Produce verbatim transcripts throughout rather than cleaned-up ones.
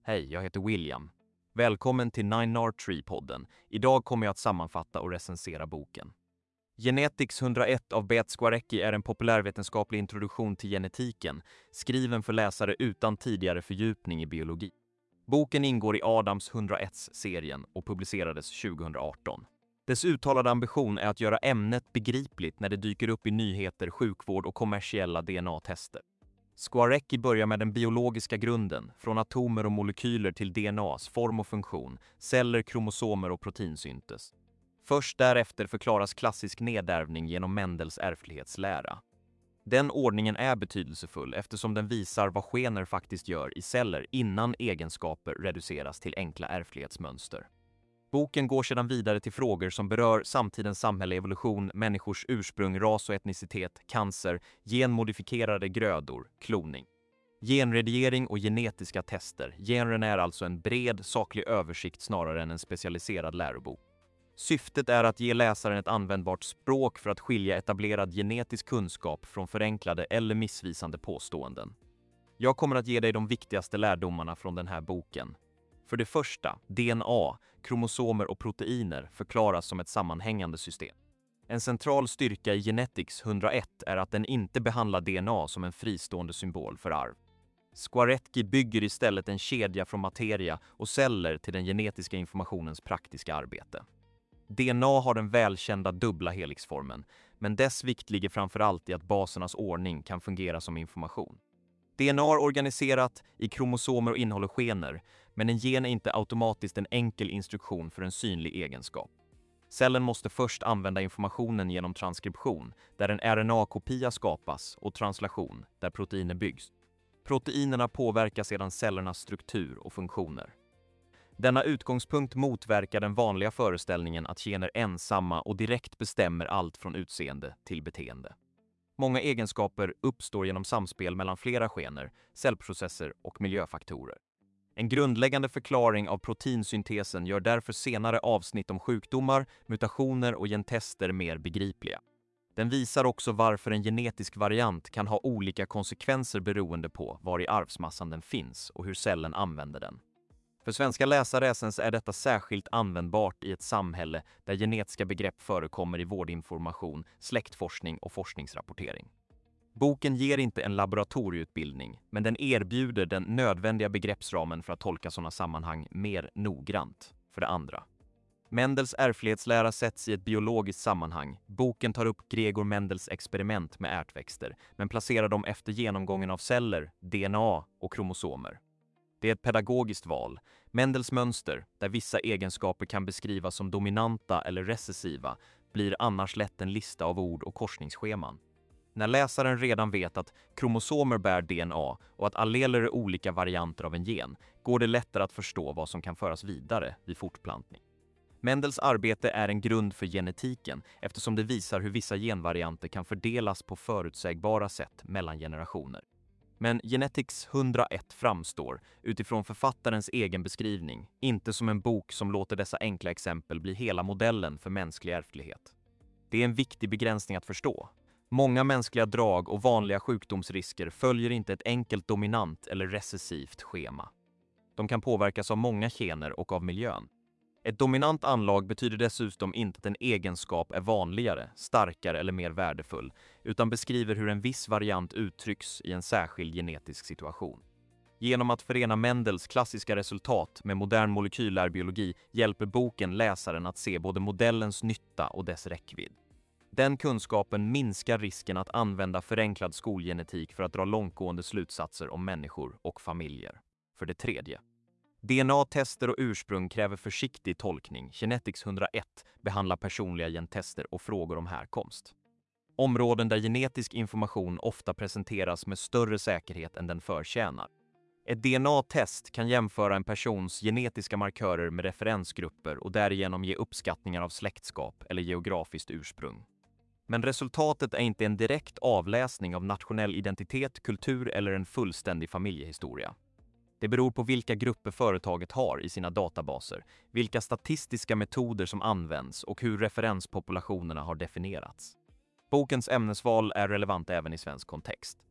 Hej, jag heter William. Välkommen till Nine R Tree-podden. Idag kommer jag att sammanfatta och recensera boken. Genetics hundraett av Beat Skwarecki är en populärvetenskaplig introduktion till genetiken, skriven för läsare utan tidigare fördjupning i biologi. Boken ingår i Adams hundraett-serien och publicerades tjugohundraarton. Dess uttalade ambition är att göra ämnet begripligt när det dyker upp i nyheter, sjukvård och kommersiella D N A-tester. Skwarecki börjar med den biologiska grunden, från atomer och molekyler till D N A:s form och funktion, celler, kromosomer och proteinsyntes. Först därefter förklaras klassisk nedärvning genom Mendels ärftlighetslära. Den ordningen är betydelsefull eftersom den visar vad gener faktiskt gör i celler innan egenskaper reduceras till enkla ärftlighetsmönster. Boken går sedan vidare till frågor som berör samtidens samhälle, evolution, människors ursprung, ras och etnicitet, cancer, genmodifierade grödor, kloning, genredigering och genetiska tester. Genren är alltså en bred, saklig översikt snarare än en specialiserad lärobok. Syftet är att ge läsaren ett användbart språk för att skilja etablerad genetisk kunskap från förenklade eller missvisande påståenden. Jag kommer att ge dig de viktigaste lärdomarna från den här boken. För det första, D N A, kromosomer och proteiner förklaras som ett sammanhängande system. En central styrka i Genetics hundraett är att den inte behandlar D N A som en fristående symbol för arv. Skwarecki bygger istället en kedja från materia och celler till den genetiska informationens praktiska arbete. D N A har den välkända dubbla helixformen, men dess vikt ligger framförallt i att basernas ordning kan fungera som information. D N A är organiserat i kromosomer och innehåller gener, men en gen är inte automatiskt en enkel instruktion för en synlig egenskap. Cellen måste först använda informationen genom transkription, där en R N A-kopia skapas, och translation, där proteiner byggs. Proteinerna påverkar sedan cellernas struktur och funktioner. Denna utgångspunkt motverkar den vanliga föreställningen att gener ensamma och direkt bestämmer allt från utseende till beteende. Många egenskaper uppstår genom samspel mellan flera gener, cellprocesser och miljöfaktorer. En grundläggande förklaring av proteinsyntesen gör därför senare avsnitt om sjukdomar, mutationer och gentester mer begripliga. Den visar också varför en genetisk variant kan ha olika konsekvenser beroende på var i arvsmassan den finns och hur cellen använder den. För svenska läsare är detta särskilt användbart i ett samhälle där genetiska begrepp förekommer i vårdinformation, släktforskning och forskningsrapportering. Boken ger inte en laboratorieutbildning, men den erbjuder den nödvändiga begreppsramen för att tolka sådana sammanhang mer noggrant. För det andra, Mendels ärftlighetslära sätts i ett biologiskt sammanhang. Boken tar upp Gregor Mendels experiment med ärtväxter, men placerar dem efter genomgången av celler, D N A och kromosomer. Det är ett pedagogiskt val. Mendels mönster, där vissa egenskaper kan beskrivas som dominanta eller recessiva, blir annars lätt en lista av ord och korsningsscheman. När läsaren redan vet att kromosomer bär D N A och att alleler är olika varianter av en gen, går det lättare att förstå vad som kan föras vidare vid fortplantning. Mendels arbete är en grund för genetiken eftersom det visar hur vissa genvarianter kan fördelas på förutsägbara sätt mellan generationer. Men Genetics hundraett framstår, utifrån författarens egen beskrivning, inte som en bok som låter dessa enkla exempel bli hela modellen för mänsklig ärftlighet. Det är en viktig begränsning att förstå. Många mänskliga drag och vanliga sjukdomsrisker följer inte ett enkelt dominant eller recessivt schema. De kan påverkas av många gener och av miljön. Ett dominant anlag betyder dessutom inte att en egenskap är vanligare, starkare eller mer värdefull, utan beskriver hur en viss variant uttrycks i en särskild genetisk situation. Genom att förena Mendels klassiska resultat med modern molekylärbiologi hjälper boken läsaren att se både modellens nytta och dess räckvidd. Den kunskapen minskar risken att använda förenklad skolgenetik för att dra långtgående slutsatser om människor och familjer. För det tredje, D N A-tester och ursprung kräver försiktig tolkning. Genetics hundraett behandlar personliga gentester och frågor om härkomst. Områden där genetisk information ofta presenteras med större säkerhet än den förtjänar. Ett D N A-test kan jämföra en persons genetiska markörer med referensgrupper och därigenom ge uppskattningar av släktskap eller geografiskt ursprung. Men resultatet är inte en direkt avläsning av nationell identitet, kultur eller en fullständig familjehistoria. Det beror på vilka grupper företaget har i sina databaser, vilka statistiska metoder som används och hur referenspopulationerna har definierats. Bokens ämnesval är relevant även i svensk kontext.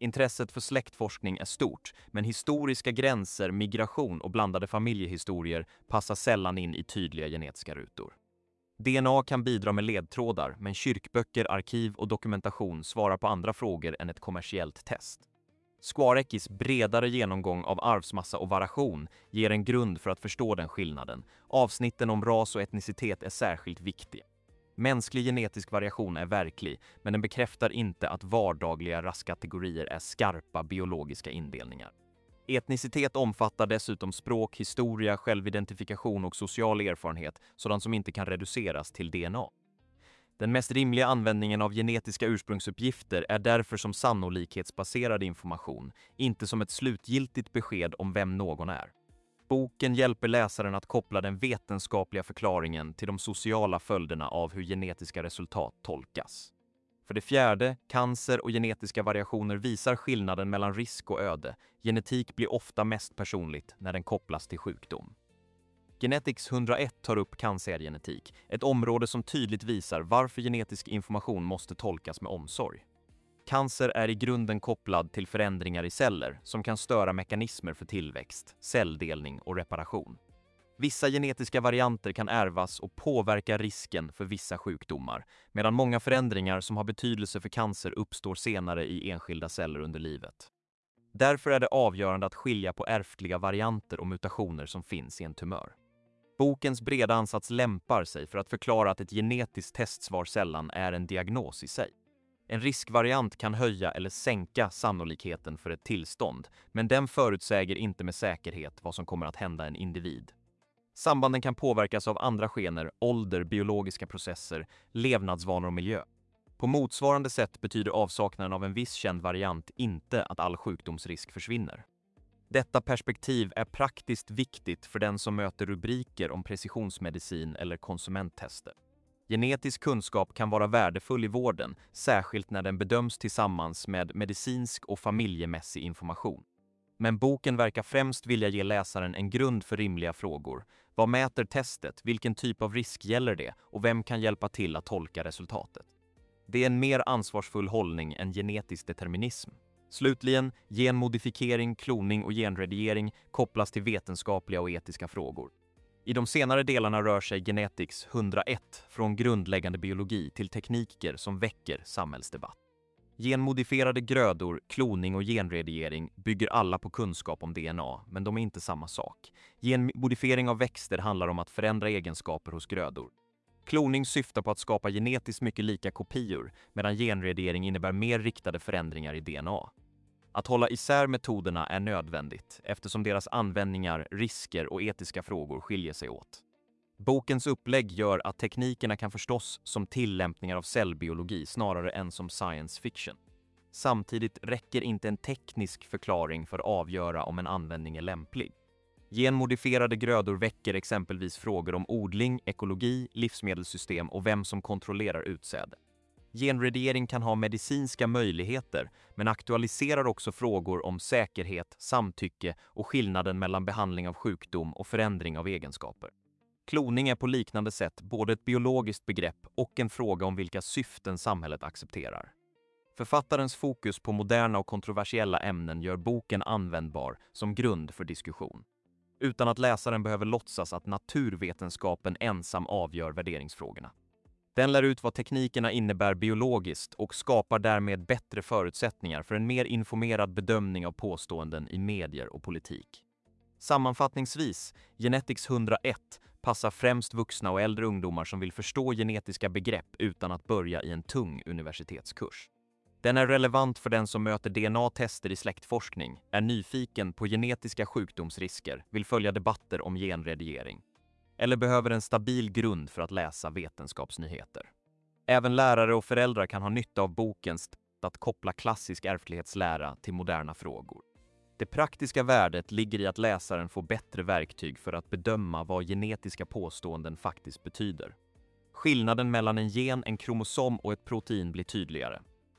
Intresset för släktforskning är stort, men historiska gränser, migration och blandade familjehistorier passar sällan in i tydliga genetiska rutor. D N A kan bidra med ledtrådar, men kyrkböcker, arkiv och dokumentation svarar på andra frågor än ett kommersiellt test. Skwareckis bredare genomgång av arvsmassa och variation ger en grund för att förstå den skillnaden. Avsnitten om ras och etnicitet är särskilt viktiga. Mänsklig genetisk variation är verklig, men den bekräftar inte att vardagliga raskategorier är skarpa biologiska indelningar. Etnicitet omfattar dessutom språk, historia, självidentifikation och social erfarenhet, sådant som inte kan reduceras till D N A. Den mest rimliga användningen av genetiska ursprungsuppgifter är därför som sannolikhetsbaserad information, inte som ett slutgiltigt besked om vem någon är. Boken hjälper läsaren att koppla den vetenskapliga förklaringen till de sociala följderna av hur genetiska resultat tolkas. För det fjärde, cancer och genetiska variationer visar skillnaden mellan risk och öde. Genetik blir ofta mest personligt när den kopplas till sjukdom. Genetics hundraett tar upp cancergenetik, ett område som tydligt visar varför genetisk information måste tolkas med omsorg. Cancer är i grunden kopplad till förändringar i celler som kan störa mekanismer för tillväxt, celldelning och reparation. Vissa genetiska varianter kan ärvas och påverka risken för vissa sjukdomar, medan många förändringar som har betydelse för cancer uppstår senare i enskilda celler under livet. Därför är det avgörande att skilja på ärftliga varianter och mutationer som finns i en tumör. Bokens breda ansats lämpar sig för att förklara att ett genetiskt testsvar sällan är en diagnos i sig. En riskvariant kan höja eller sänka sannolikheten för ett tillstånd, men den förutsäger inte med säkerhet vad som kommer att hända en individ. Sambanden kan påverkas av andra gener, ålder, biologiska processer, levnadsvanor och miljö. På motsvarande sätt betyder avsaknaden av en viss känd variant inte att all sjukdomsrisk försvinner. Detta perspektiv är praktiskt viktigt för den som möter rubriker om precisionsmedicin eller konsumenttester. Genetisk kunskap kan vara värdefull i vården, särskilt när den bedöms tillsammans med medicinsk och familjemässig information. Men boken verkar främst vilja ge läsaren en grund för rimliga frågor. Vad mäter testet? Vilken typ av risk gäller det? Och vem kan hjälpa till att tolka resultatet? Det är en mer ansvarsfull hållning än genetisk determinism. Slutligen, genmodifiering, kloning och genredigering kopplas till vetenskapliga och etiska frågor. I de senare delarna rör sig Genetics hundraett från grundläggande biologi till tekniker som väcker samhällsdebatt. Genmodifierade grödor, kloning och genredigering bygger alla på kunskap om D N A, men de är inte samma sak. Genmodifiering av växter handlar om att förändra egenskaper hos grödor. Kloning syftar på att skapa genetiskt mycket lika kopior, medan genredigering innebär mer riktade förändringar i D N A. Att hålla isär metoderna är nödvändigt, eftersom deras användningar, risker och etiska frågor skiljer sig åt. Bokens upplägg gör att teknikerna kan förstås som tillämpningar av cellbiologi snarare än som science fiction. Samtidigt räcker inte en teknisk förklaring för att avgöra om en användning är lämplig. Genmodifierade grödor väcker exempelvis frågor om odling, ekologi, livsmedelssystem och vem som kontrollerar utsäde. Genredigering kan ha medicinska möjligheter, men aktualiserar också frågor om säkerhet, samtycke och skillnaden mellan behandling av sjukdom och förändring av egenskaper. Kloning är på liknande sätt både ett biologiskt begrepp och en fråga om vilka syften samhället accepterar. Författarens fokus på moderna och kontroversiella ämnen gör boken användbar som grund för diskussion, utan att läsaren behöver låtsas att naturvetenskapen ensam avgör värderingsfrågorna. Den lär ut vad teknikerna innebär biologiskt och skapar därmed bättre förutsättningar för en mer informerad bedömning av påståenden i medier och politik. Sammanfattningsvis, Genetics hundraett passar främst vuxna och äldre ungdomar som vill förstå genetiska begrepp utan att börja i en tung universitetskurs. Den är relevant för den som möter D N A-tester i släktforskning, är nyfiken på genetiska sjukdomsrisker, vill följa debatter om genredigering, eller behöver en stabil grund för att läsa vetenskapsnyheter. Även lärare och föräldrar kan ha nytta av bokens sätt att koppla klassisk ärftlighetslära till moderna frågor. Det praktiska värdet ligger i att läsaren får bättre verktyg för att bedöma vad genetiska påståenden faktiskt betyder. Skillnaden mellan en gen, en kromosom och ett protein blir tydligare.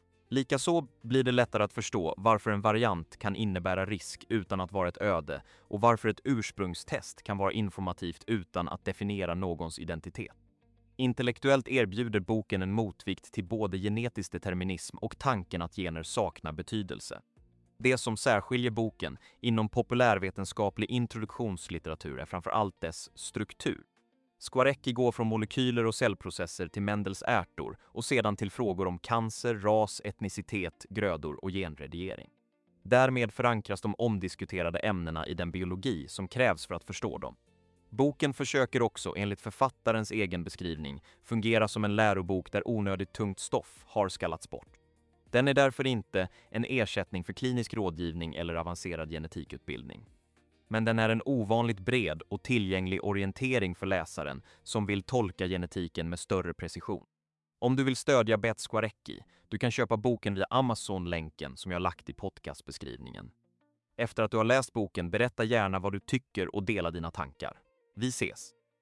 Likaså blir det lättare att förstå varför en variant kan innebära risk utan att vara ett öde och varför ett ursprungstest kan vara informativt utan att definiera någons identitet. Intellektuellt erbjuder boken en motvikt till både genetisk determinism och tanken att gener saknar betydelse. Det som särskiljer boken inom populärvetenskaplig introduktionslitteratur är framför allt dess struktur. Skwarecki går från molekyler och cellprocesser till Mendels ärtor och sedan till frågor om cancer, ras, etnicitet, grödor och genredigering. Därmed förankras de omdiskuterade ämnena i den biologi som krävs för att förstå dem. Boken försöker också, enligt författarens egen beskrivning, fungera som en lärobok där onödigt tungt stoff har skallats bort. Den är därför inte en ersättning för klinisk rådgivning eller avancerad genetikutbildning. Men den är en ovanligt bred och tillgänglig orientering för läsaren som vill tolka genetiken med större precision. Om du vill stödja Beat Skwarecki, du kan köpa boken via Amazon-länken som jag lagt i podcastbeskrivningen. Efter att du har läst boken, berätta gärna vad du tycker och dela dina tankar. Vi ses!